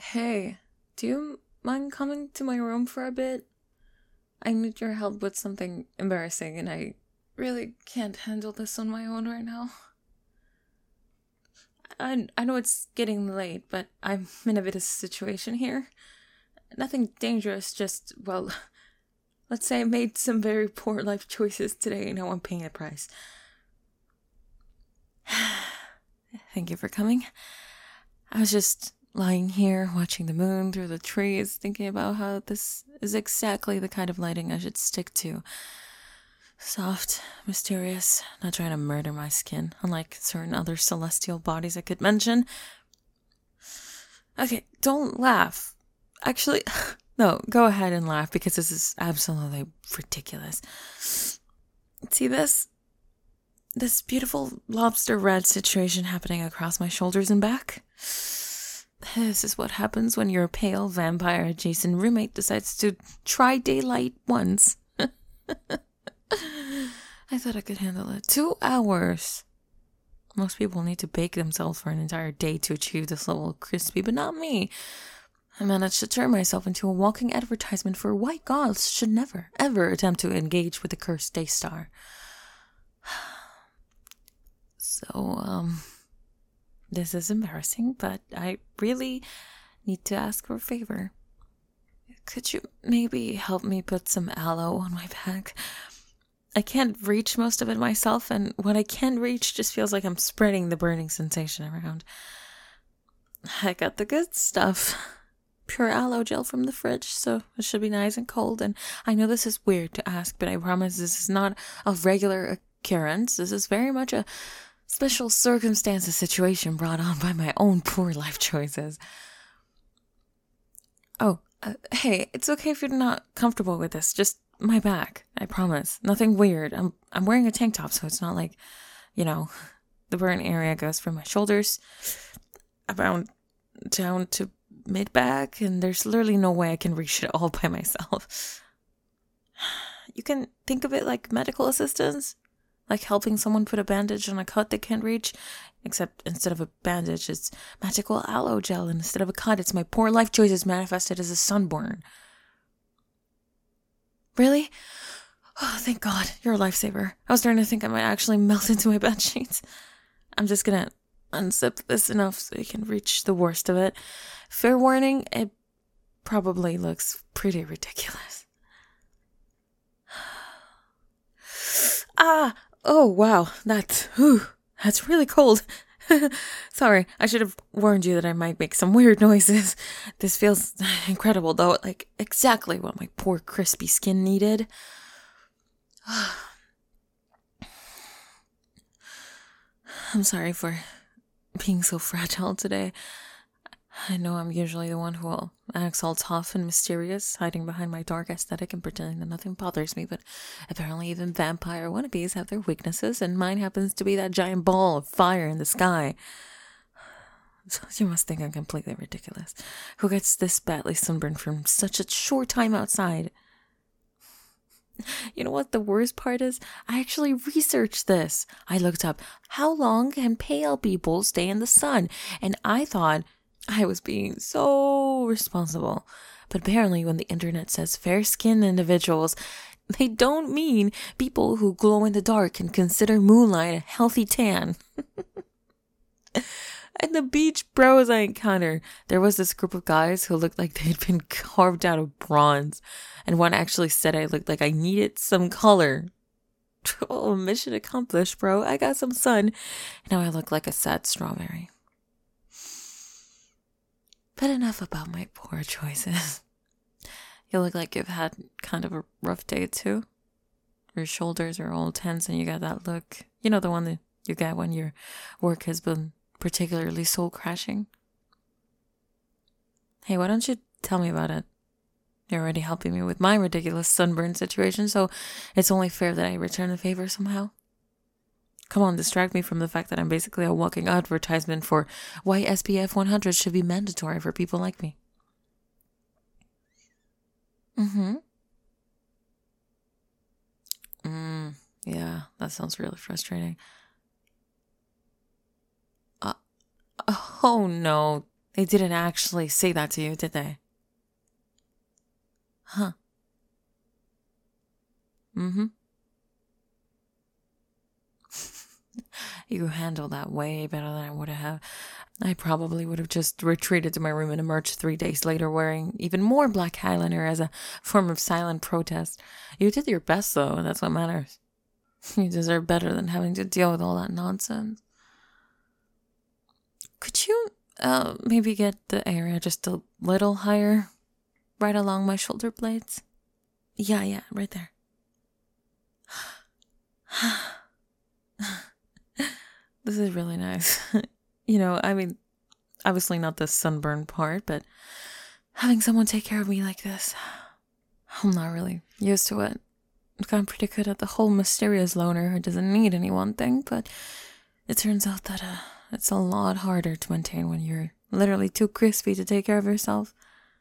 Hey, do you mind coming to my room for a bit? I need your help with something embarrassing and I really can't handle this on my own right now. I know it's getting late, but I'm in a bit of a situation here. Nothing dangerous, just, well, let's say I made some very poor life choices today and now I'm paying a price. Thank you for coming. I was just lying here watching the moon through the trees, thinking about how this is exactly the kind of lighting I should stick to. Soft, mysterious, not trying to murder my skin, unlike certain other celestial bodies I could mention. Okay, don't laugh. Actually, no, go ahead and laugh because this is absolutely ridiculous. See this? This beautiful lobster red situation happening across my shoulders and back? This is what happens when your pale vampire adjacent roommate decides to try daylight once. I thought I could handle it. 2 hours. Most people need to bake themselves for an entire day to achieve this level of crispy, but not me. I managed to turn myself into a walking advertisement for why gods should never, ever attempt to engage with the cursed Daystar. So, this is embarrassing, but I really need to ask for a favor. Could you maybe help me put some aloe on my back? I can't reach most of it myself, and what I can reach just feels like I'm spreading the burning sensation around. I got the good stuff. Pure aloe gel from the fridge, so it should be nice and cold, and I know this is weird to ask, but I promise this is not a regular occurrence. This is very much a special circumstances situation brought on by my own poor life choices. Oh, hey, it's okay if you're not comfortable with this. Just my back. I promise. Nothing weird. I'm wearing a tank top, so it's not like, the burn area goes from my shoulders around down to mid back, and there's literally no way I can reach it all by myself. You can think of it like medical assistance. Like helping someone put a bandage on a cut they can't reach. Except instead of a bandage, it's magical aloe gel. And instead of a cut, it's my poor life choices manifested as a sunburn. Really? Oh, thank God. You're a lifesaver. I was starting to think I might actually melt into my bed sheets. I'm just gonna unzip this enough so you can reach the worst of it. Fair warning, it probably looks pretty ridiculous. Ah! Oh, wow, that's really cold. Sorry, I should have warned you that I might make some weird noises. This feels incredible, though, like exactly what my poor crispy skin needed. I'm sorry for being so fragile today. I know I'm usually the one who acts all tough and mysterious, hiding behind my dark aesthetic and pretending that nothing bothers me, but apparently even vampire wannabes have their weaknesses, and mine happens to be that giant ball of fire in the sky. So you must think I'm completely ridiculous. Who gets this badly sunburned from such a short time outside? You know what the worst part is? I actually researched this. I looked up, how long can pale people stay in the sun? And I thought I was being so responsible. But apparently when the internet says fair-skinned individuals, they don't mean people who glow in the dark and consider moonlight a healthy tan. At the beach bros I encountered, there was this group of guys who looked like they'd been carved out of bronze. And one actually said I looked like I needed some color. Oh, mission accomplished, bro. I got some sun. Now I look like a sad strawberry. But enough about my poor choices. You look like you've had kind of a rough day too. Your shoulders are all tense and you got that look. You know, the one that you get when your work has been particularly soul crashing. Hey, why don't you tell me about it? You're already helping me with my ridiculous sunburn situation, so it's only fair that I return the favor somehow. Come on, distract me from the fact that I'm basically a walking advertisement for why SPF 100 should be mandatory for people like me. Yeah, that sounds really frustrating. Oh no, They didn't actually say that to you, did they? Huh. Mm-hmm. You handled that way better than I would have. I probably would have just retreated to my room and emerged 3 days later wearing even more black eyeliner as a form of silent protest. You did your best, though, and that's what matters. You deserve better than having to deal with all that nonsense. Could you, maybe get the area just a little higher? Right along my shoulder blades? Yeah, right there. This is really nice. I mean, obviously not the sunburn part, but having someone take care of me like this, I'm not really used to it. I've gotten pretty good at the whole mysterious loner who doesn't need anyone thing, but it turns out that it's a lot harder to maintain when you're literally too crispy to take care of yourself.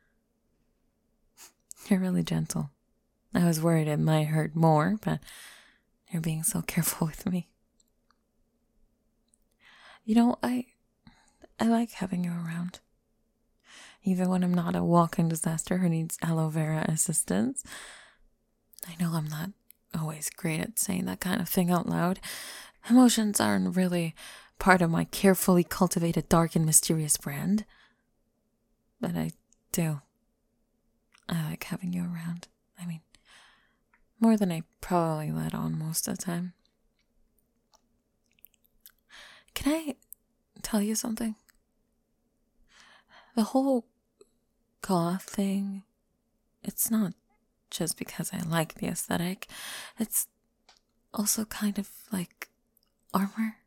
You're really gentle. I was worried it might hurt more, but you're being so careful with me. I like having you around. Even when I'm not a walking disaster who needs aloe vera assistance. I know I'm not always great at saying that kind of thing out loud. Emotions aren't really part of my carefully cultivated dark and mysterious brand. But I do. I like having you around. I mean, more than I probably let on most of the time. Can I tell you something? The whole goth thing, it's not just because I like the aesthetic. It's also kind of like armor,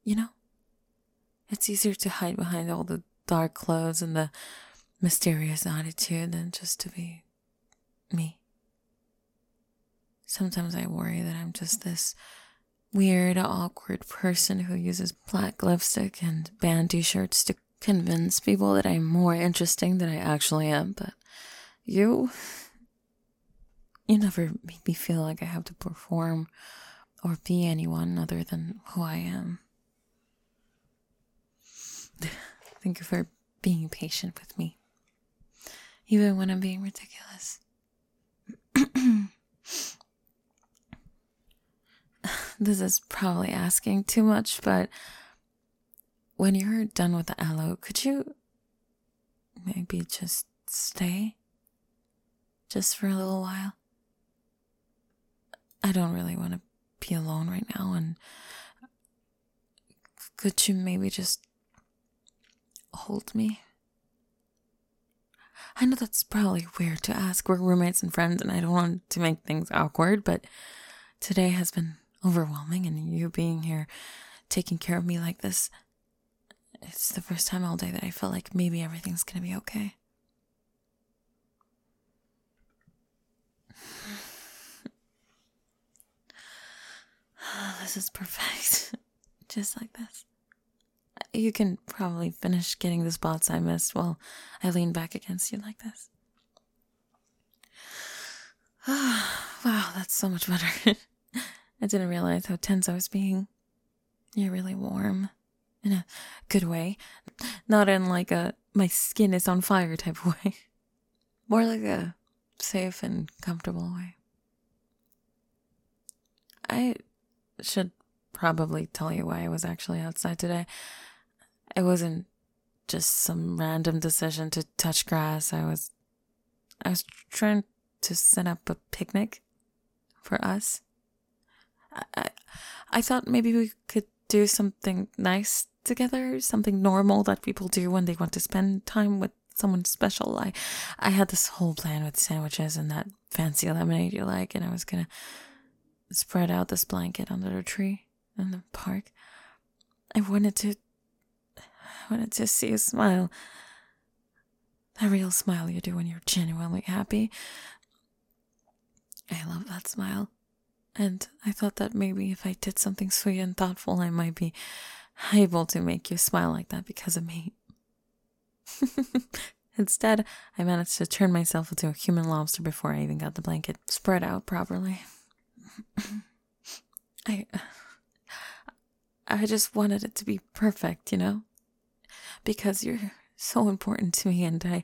It's easier to hide behind all the dark clothes and the mysterious attitude than just to be me. Sometimes I worry that I'm just this weird, awkward person who uses black lipstick and band t-shirts to convince people that I'm more interesting than I actually am, but you never make me feel like I have to perform or be anyone other than who I am. Thank you for being patient with me, even when I'm being ridiculous. This is probably asking too much, but when you're done with the aloe, could you maybe just stay? Just for a little while? I don't really want to be alone right now, and could you maybe just hold me? I know that's probably weird to ask. We're roommates and friends, and I don't want to make things awkward, but today has been overwhelming, and you being here, taking care of me like this, it's the first time all day that I feel like maybe everything's gonna be okay. This is perfect. Just like this. You can probably finish getting the spots I missed while I lean back against you like this. Wow, that's so much better. I didn't realize how tense I was being. You're really warm. In a good way. Not in like a my skin is on fire type of way. More like a safe and comfortable way. I should probably tell you why I was actually outside today. It wasn't just some random decision to touch grass. I was trying to set up a picnic for us. I thought maybe we could do something nice together, something normal that people do when they want to spend time with someone special. I had this whole plan with sandwiches and that fancy lemonade you like, and I was gonna spread out this blanket under the tree in the park. I wanted to see you smile. The real smile you do when you're genuinely happy. I love that smile. And I thought that maybe if I did something sweet and thoughtful, I might be able to make you smile like that because of me. Instead, I managed to turn myself into a human lobster before I even got the blanket spread out properly. I just wanted it to be perfect, because you're so important to me, and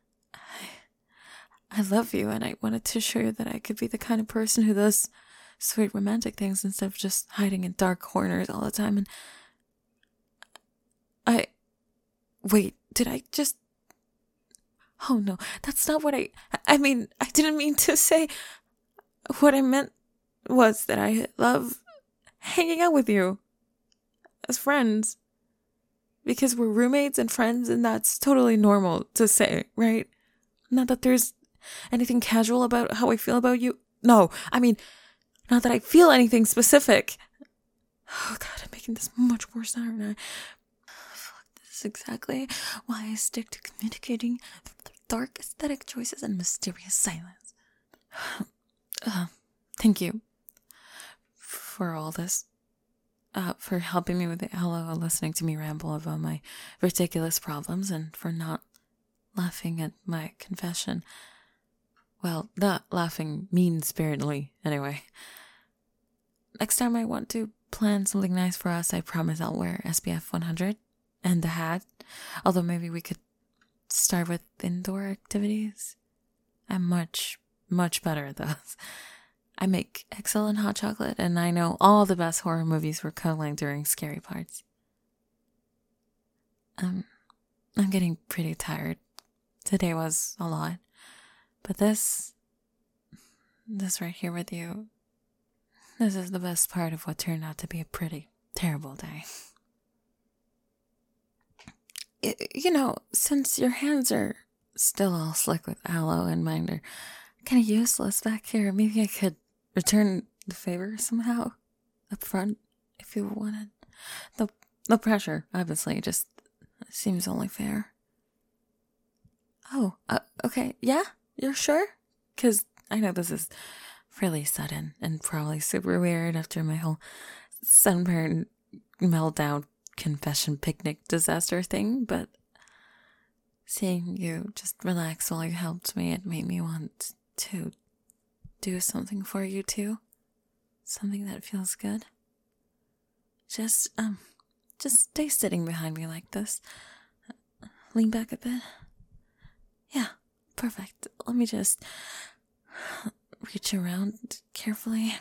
I love you, and I wanted to show you that I could be the kind of person who does sweet romantic things instead of just hiding in dark corners all the time. And wait, did I just... Oh no, that's not what I mean, I didn't mean to say... What I meant was that I love hanging out with you as friends. Because we're roommates and friends, and that's totally normal to say, right? Not that there's anything casual about how I feel about you. No, I mean, not that I feel anything specific. Oh god, I'm making this much worse, aren't I? Fuck, this is exactly why I stick to communicating dark aesthetic choices and mysterious silence. Thank you for all this. For helping me with the aloe, listening to me ramble about my ridiculous problems, and for not laughing at my confession. Well, not laughing mean-spiritedly, anyway. Next time I want to plan something nice for us, I promise I'll wear SPF 100 and the hat. Although maybe we could start with indoor activities. I'm much, much better at those. I make excellent hot chocolate, and I know all the best horror movies for cuddling during scary parts. I'm getting pretty tired. Today was a lot. But this right here with you, this is the best part of what turned out to be a pretty terrible day. Since your hands are still all slick with aloe and mine are kind of useless back here, maybe I could return the favor somehow up front if you wanted. No pressure, obviously, just seems only fair. Oh, okay, yeah? You're sure? Because I know this is really sudden and probably super weird after my whole sunburn meltdown confession picnic disaster thing, but seeing you just relax while you helped me, it made me want to do something for you too. Something that feels good. Just stay sitting behind me like this. Lean back a bit. Yeah, perfect. Let me just reach around carefully.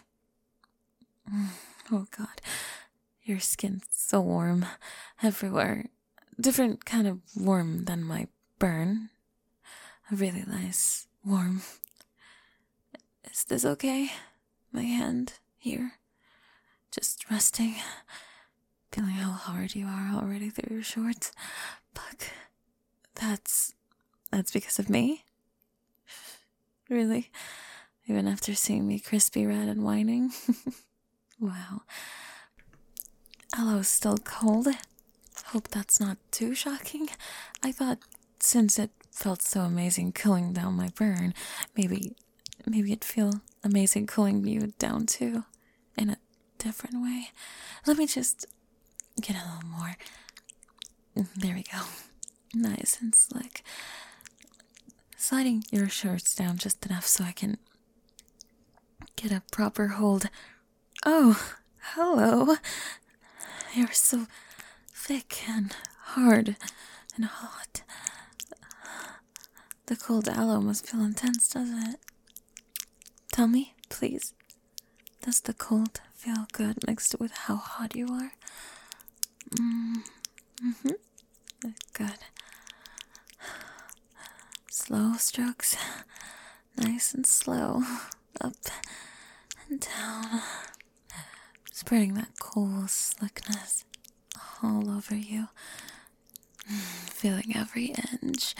Oh god, your skin's so warm everywhere. Different kind of warm than my burn. A really nice warm. Is this okay? My hand here, just resting, feeling how hard you are already through your shorts. Fuck, that's because of me? Really? Even after seeing me crispy red and whining? Wow. Aloe's still cold. Hope that's not too shocking. I thought since it felt so amazing cooling down my burn, maybe it'd feel amazing cooling you down too, in a different way. Let me just get a little more. There we go. Nice and slick. Sliding your shorts down just enough so I can get a proper hold. Oh, hello. You're so thick and hard and hot. The cold aloe must feel intense, doesn't it? Tell me, please. Does the cold feel good mixed with how hot you are? Good. Slow strokes. Nice and slow. Up and down. Spreading that cool slickness all over you. Feeling every inch.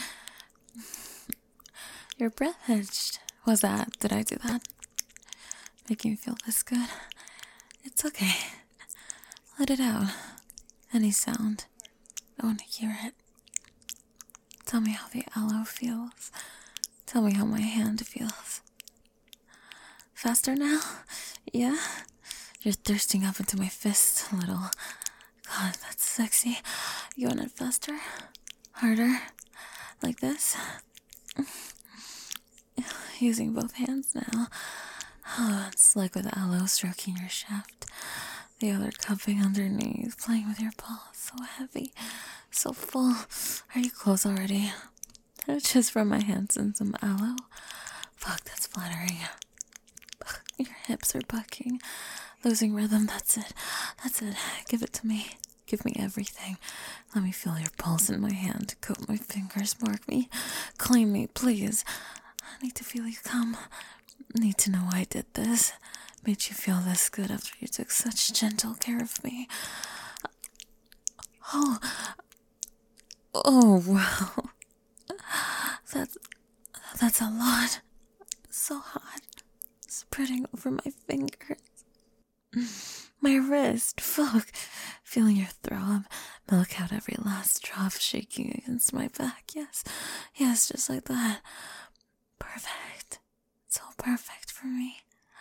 Your breath hitched. Did I do that? Making you feel this good? It's okay. Let it out. Any sound. I want to hear it. Tell me how the aloe feels. Tell me how my hand feels. Faster now? Yeah? You're thirsting up into my fist a little. God, that's sexy. You want it faster? Harder? Like this? Using both hands now. Oh, it's like with aloe stroking your shaft. The other cupping underneath, playing with your balls, so heavy. so full. Are you close already? Just rub my hands in some aloe. Fuck, that's flattering. Your hips are bucking, losing rhythm. That's it. That's it. Give it to me. Give me everything. Let me feel your pulse in my hand. Coat my fingers. Mark me. Claim me, please. I need to feel you come. Need to know I did this. Made you feel this good after you took such gentle care of me. Oh. Oh, wow. That's a lot. So hot. Spreading over my fingers. My wrist. Fuck. Feeling your throb. Milk out every last drop, shaking against my back. Yes. Yes, just like that. Perfect. So perfect for me.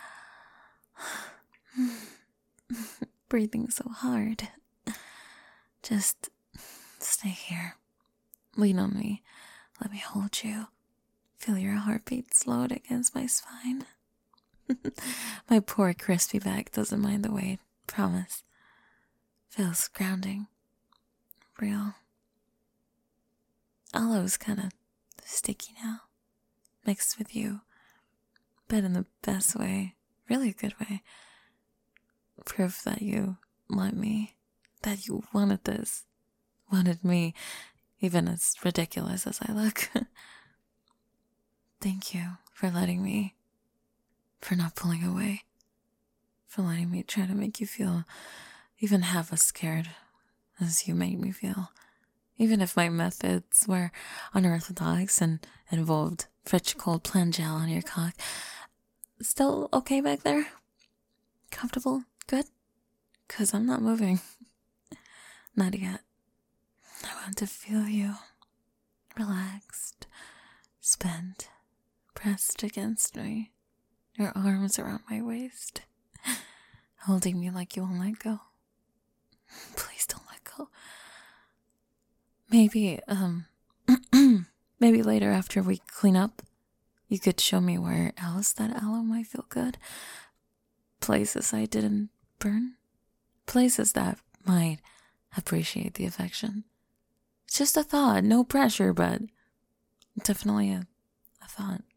Breathing so hard. Just stay here. Lean on me. Let me hold you. Feel your heartbeat slowed against my spine. My poor crispy back doesn't mind the weight. Promise. Feels grounding. Real. Aloe's kind of sticky now. Mixed with you. But in the best way. Really good way. Proof that you want me. That you wanted this. Wanted me. Even as ridiculous as I look. Thank you for letting me. For not pulling away. For letting me try to make you feel even half as scared as you made me feel. Even if my methods were unorthodox and involved French cold plan gel on your cock. Still okay back there? Comfortable? Good? 'Cause I'm not moving. Not yet. I want to feel you. Relaxed. Spent. Pressed against me. Your arms around my waist. Holding me like you won't let go. Please don't let go. Maybe, maybe later after we clean up, you could show me where else that aloe might feel good. Places I didn't burn. Places that might appreciate the affection. It's just a thought, no pressure, but definitely a thought.